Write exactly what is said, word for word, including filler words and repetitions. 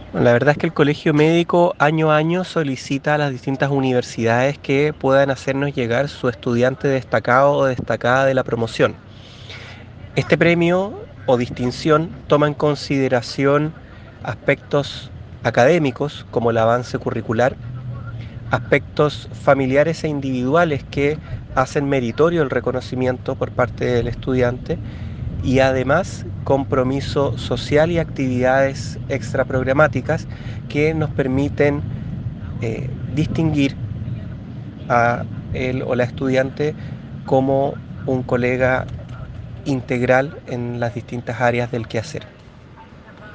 Bueno, la verdad es que el Colegio Médico año a año solicita a las distintas universidades que puedan hacernos llegar su estudiante destacado o destacada de la promoción. Este premio o distinción toma en consideración aspectos académicos como el avance curricular, aspectos familiares e individuales que hacen meritorio el reconocimiento por parte del estudiante y además compromiso social y actividades extraprogramáticas que nos permiten eh, distinguir a él o la estudiante como un colega integral en las distintas áreas del quehacer.